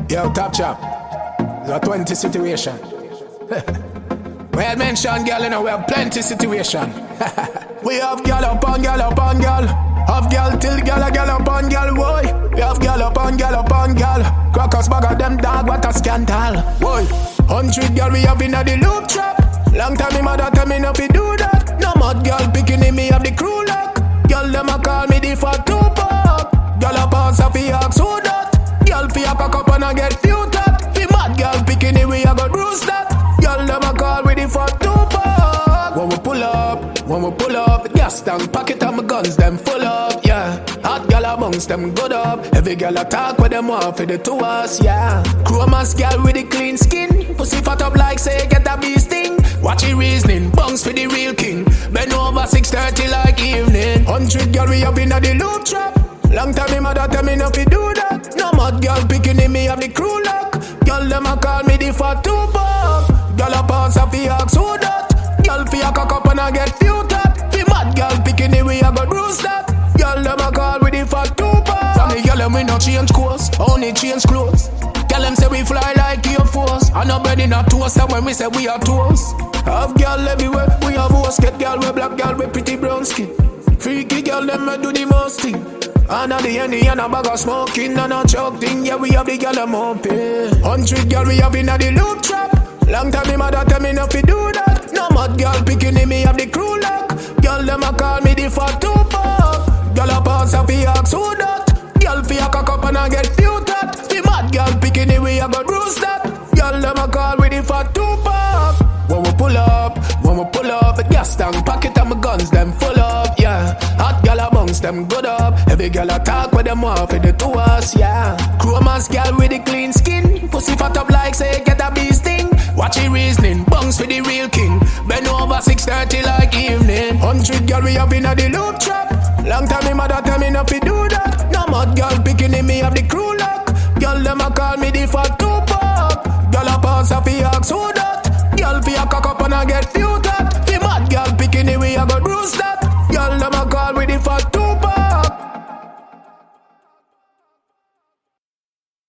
Yo, Top Chop, it's a 20 situation. We had mentioned girl, you know, we have plenty situation. We have girl up on girl up on girl. Have girl till girl up on girl, boy. We have girl up on girl up on girl. Crackers bag of them dog, what a scandal, boy. 100 girl we have in the loop trap. Long time me mother tell me not to do that. No mad girl picking in me have the crew lock. Girl them a call me the fat Tupac. Girl a pass a fi ask who that. Girl fi a cock up and a get few tap. Fi mad girl picking in we a go bruise that. Girl them a call with the fat Tupac. When we pull up, gas tank pocket and my guns them full up, yeah. Hot girl amongst them good up. Every girl attack with them off for the two us, yeah. Chromas girl with the clean skin. Pussy fat up like say get a bee sting. Watch it reasoning, bunks for the real king. Bend over 6:30 like evening. 100 girl we up in the loop trap. Long time me mother tell me not to do that. No mad girl picking in me have the crew lock. Girl them a call me the fat Tupac. Girl a pass a fi ask who that. Girl fi a cock up and a get few tap. Fi mad girl picking the way I go bruise that. Girl them a call with the fat Tupac. From the girl them we no change course, only change clothes. Girl them say we fly like Air Force. And no bread in a toast, and when we say we are toast. Have girl everywhere, we have host. Get girl with black girl with pretty brown skin. Freaky girl them me do the most thing. And at the end and a bag of smoking and a choke thing. Yeah we have the girl them up here. 100 girl we have in the loop trap. Long time me mother tell me not to do that. No mad girl picking in me have the crew lock. Girl them a call me the fat Tupac. Girl a pass a fi ask who that. Girl fi a cock up and a get few tat. The mad girl picking in we a go bruise that. Girl them a call with the fat Tupac. When we pull up, the gas tank pocket and my guns them full up, yeah. Hot girl amongst them good up. Every girl attack with them off for the two us, yeah. Chromas girl with the clean skin. Pussy fat up like say get a bee sting. Watch it reasoning, bunks for the real king. Bend over 6:30 like evening. 100 girl we up in the loop trap. Long time me mother tell me not to do that. No mad girl picking in me have the crew lock. Girl them a call me the fat Tupac. Girl a pass a fi ask who that. Girl fi a cock up and a get